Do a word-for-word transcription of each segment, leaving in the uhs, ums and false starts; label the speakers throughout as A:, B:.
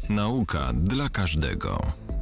A: Nauka dla każdego.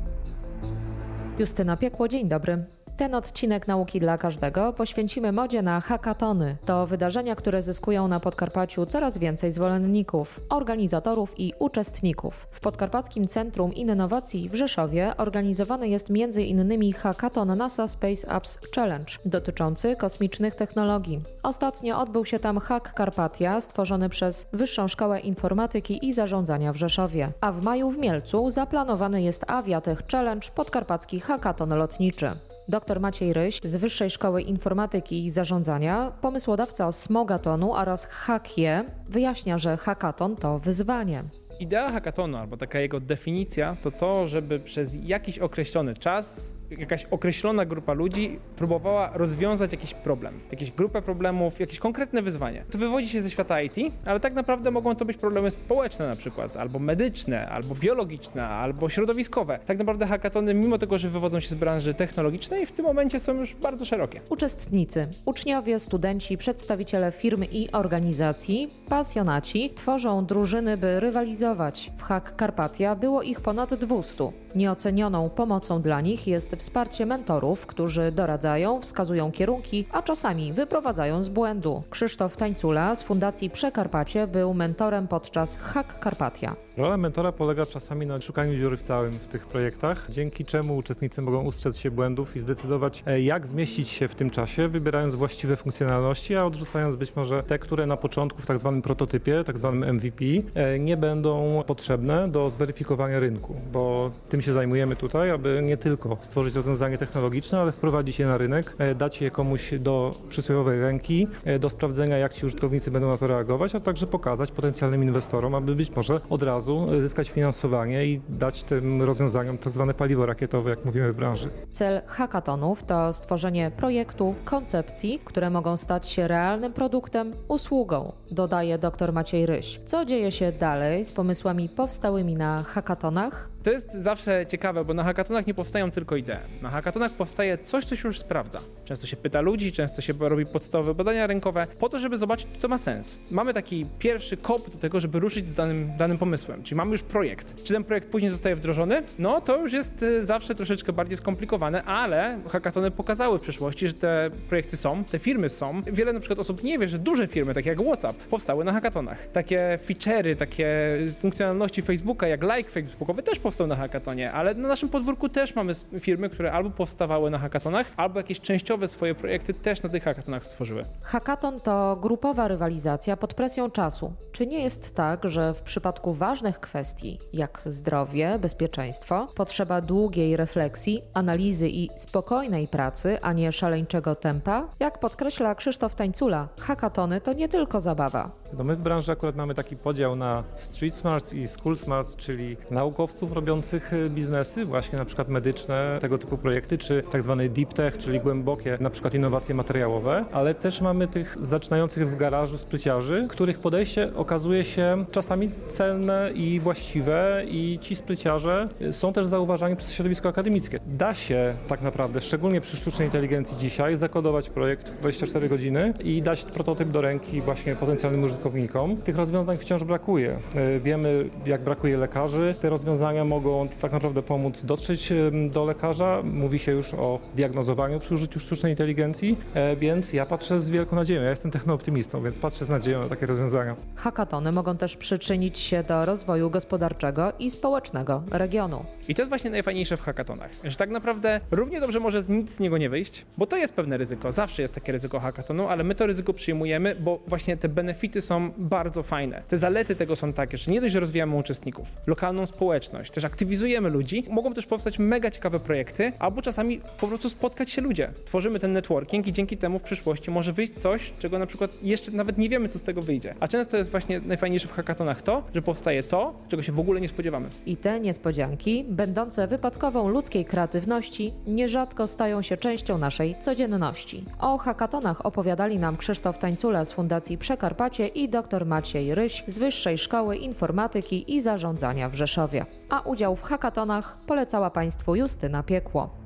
B: Justyna Piekło, dzień dobry. Ten odcinek Nauki dla każdego poświęcimy modzie na hackatony. To wydarzenia, które zyskują na Podkarpaciu coraz więcej zwolenników, organizatorów i uczestników. W Podkarpackim Centrum Innowacji w Rzeszowie organizowany jest między innymi hackathon NASA Space Apps Challenge dotyczący kosmicznych technologii. Ostatnio odbył się tam Hack Carpatia stworzony przez Wyższą Szkołę Informatyki i Zarządzania w Rzeszowie. A w maju w Mielcu zaplanowany jest Aviatech Challenge Podkarpacki Hackathon Lotniczy. Doktor Maciej Ryś z Wyższej Szkoły Informatyki i Zarządzania, pomysłodawca Smogatonu oraz Hackie, wyjaśnia, że hackathon to wyzwanie.
C: Idea hackathonu, albo taka jego definicja, to to, żeby przez jakiś określony czas jakaś określona grupa ludzi próbowała rozwiązać jakiś problem, jakąś grupę problemów, jakieś konkretne wyzwanie. To wywodzi się ze świata I T, ale tak naprawdę mogą to być problemy społeczne na przykład, albo medyczne, albo biologiczne, albo środowiskowe. Tak naprawdę hackathony, mimo tego, że wywodzą się z branży technologicznej, w tym momencie są już bardzo szerokie.
B: Uczestnicy, uczniowie, studenci, przedstawiciele firm i organizacji, pasjonaci tworzą drużyny, by rywalizować. W Hack Carpatia było ich ponad dwieście. Nieocenioną pomocą dla nich jest wsparcie mentorów, którzy doradzają, wskazują kierunki, a czasami wyprowadzają z błędu. Krzysztof Tańcula z Fundacji Przekarpacie był mentorem podczas Hack Carpatia.
D: Rola mentora polega czasami na szukaniu dziury w całym w tych projektach, dzięki czemu uczestnicy mogą ustrzec się błędów i zdecydować, jak zmieścić się w tym czasie, wybierając właściwe funkcjonalności, a odrzucając być może te, które na początku w tak zwanym prototypie, tak zwanym M V P, nie będą potrzebne do zweryfikowania rynku, bo tym się zajmujemy tutaj, aby nie tylko stworzyć rozwiązanie technologiczne, ale wprowadzić je na rynek, dać je komuś do przysłowiowej ręki, do sprawdzenia, jak ci użytkownicy będą na to reagować, a także pokazać potencjalnym inwestorom, aby być może od razu zyskać finansowanie i dać tym rozwiązaniom tak zwane paliwo rakietowe, jak mówimy w branży.
B: Cel hackathonów to stworzenie projektu, koncepcji, które mogą stać się realnym produktem, usługą, dodaje dr Maciej Ryś. Co dzieje się dalej z pomysłami powstałymi na hackathonach?
C: To jest zawsze ciekawe, bo na hackathonach nie powstają tylko idee. Na hackathonach powstaje coś, co się już sprawdza. Często się pyta ludzi, często się robi podstawowe badania rynkowe, po to, żeby zobaczyć, czy to ma sens. Mamy taki pierwszy kop do tego, żeby ruszyć z danym, danym pomysłem, czyli mamy już projekt. Czy ten projekt później zostaje wdrożony? No to już jest zawsze troszeczkę bardziej skomplikowane, ale hackathony pokazały w przeszłości, że te projekty są, te firmy są. Wiele na przykład osób nie wie, że duże firmy, takie jak WhatsApp, powstały na hackathonach. Takie feature'y, takie funkcjonalności Facebooka, jak like facebookowy też powstały na hackathonie, ale na naszym podwórku też mamy firmy, które albo powstawały na hackathonach, albo jakieś częściowe swoje projekty też na tych hackathonach stworzyły.
B: Hackathon to grupowa rywalizacja pod presją czasu. Czy nie jest tak, że w przypadku ważnych kwestii, jak zdrowie, bezpieczeństwo, potrzeba długiej refleksji, analizy i spokojnej pracy, a nie szaleńczego tempa? Jak podkreśla Krzysztof Tańcula, hackathony to nie tylko zabawa.
D: No my w branży akurat mamy taki podział na street smarts i school smarts, czyli naukowców robiących biznesy, właśnie na przykład medyczne, tego typu projekty, czy tak zwany deep tech, czyli głębokie na przykład innowacje materiałowe, ale też mamy tych zaczynających w garażu spryciarzy, których podejście okazuje się czasami celne i właściwe i ci spryciarze są też zauważani przez środowisko akademickie. Da się tak naprawdę, szczególnie przy sztucznej inteligencji dzisiaj, zakodować projekt w dwadzieścia cztery godziny i dać prototyp do ręki właśnie potencjalnym użytkownikom. Tych rozwiązań wciąż brakuje. Wiemy, jak brakuje lekarzy. Te rozwiązania mogą tak naprawdę pomóc dotrzeć do lekarza. Mówi się już o diagnozowaniu przy użyciu sztucznej inteligencji, więc ja patrzę z wielką nadzieją. Ja jestem technooptymistą, więc patrzę z nadzieją na takie rozwiązania.
B: Hackathony mogą też przyczynić się do rozwoju gospodarczego i społecznego regionu.
C: I to jest właśnie najfajniejsze w hackathonach, że tak naprawdę równie dobrze może z nic z niego nie wyjść, bo to jest pewne ryzyko, zawsze jest takie ryzyko hackathonu, ale my to ryzyko przyjmujemy, bo właśnie te benefity są bardzo fajne. Te zalety tego są takie, że nie dość, że rozwijamy uczestników, lokalną społeczność, też aktywizujemy ludzi, mogą też powstać mega ciekawe projekty, albo czasami po prostu spotkać się ludzie. Tworzymy ten networking i dzięki temu w przyszłości może wyjść coś, czego na przykład jeszcze nawet nie wiemy, co z tego wyjdzie. A często jest właśnie najfajniejsze w hackathonach to, że powstaje to, czego się w ogóle nie spodziewamy.
B: I te niespodzianki, będące wypadkową ludzkiej kreatywności, nierzadko stają się częścią naszej codzienności. O hackathonach opowiadali nam Krzysztof Tańcula z Fundacji Przekarpacie i dr Maciej Ryś z Wyższej Szkoły Informatyki i Zarządzania w Rzeszowie. A udział w hackathonach polecała Państwu Justyna Piekło.